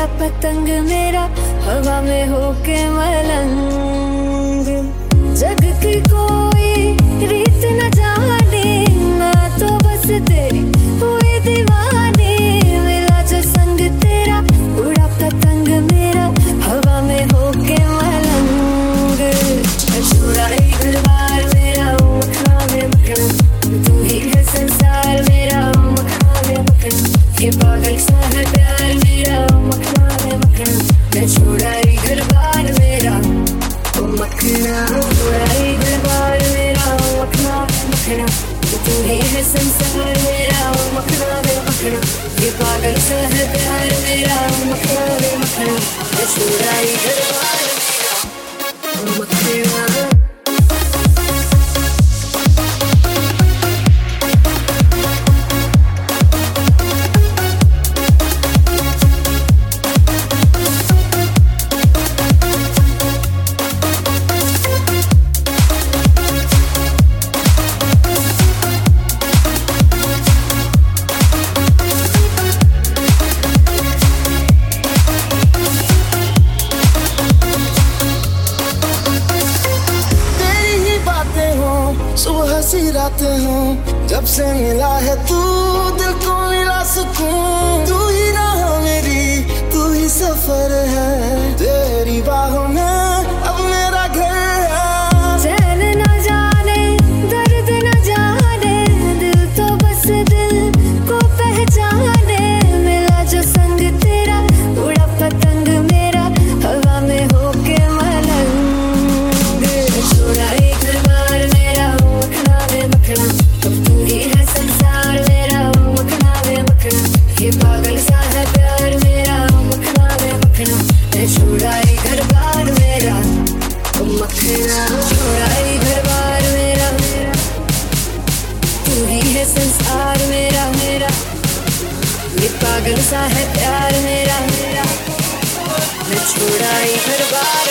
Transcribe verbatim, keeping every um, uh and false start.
उड़ा पतंग मेरा हवा में होके मलंग। जग की कोई रीत न जाने, मैं तो बस तेरी हुई दीवानी। मिला जो संग तेरा उड़ा पतंग मेरा हवा में होके मलंग। छोड़ा ही घर बार मेरा मखना में मखना, तू ही है संसार मेरा मखना में मखना। ये पागल सा है प्यार मेरा मखना में मखना। मैं छोड़ा ही घर बार मेरा ओ मखना, छोड़ा ही घर बार मेरा मखना में मखना। तू ही है संसार मेरा मखना में मखना। ये पागल सा है प्यार मेरा मखना में मखना। मैं छोड़ा ही घर बार मेरा ओ मखना। सुबह सी रातें हो, जब से मिला है तू दिल को मिला सुकून। तू ही राह मेरी, तू ही सफर है, तेरी बाहों में अब मेरा घर है। चैन न जाने दर्द न जाने, दिल तो बस दिल को पहचाने। मिला जो संग तेरा उड़ा पतंग मेरा हवा में होके मलंग। छोड़ा एक बार मेरा मखना में मखना, अब तू ही है संसार मेरा मखना में मखना। ये पागल सा है प्यार मेरा मखना में मखना। मैं छोड़ा ही घर बार मेरा ओ मखना, छोड़ा ही घर बार मेरा मेरा। तू ही है संसार मेरा मेरा। ये पागल सा है प्यार मेरा मेरा। मैं छोड़ा ही घर बार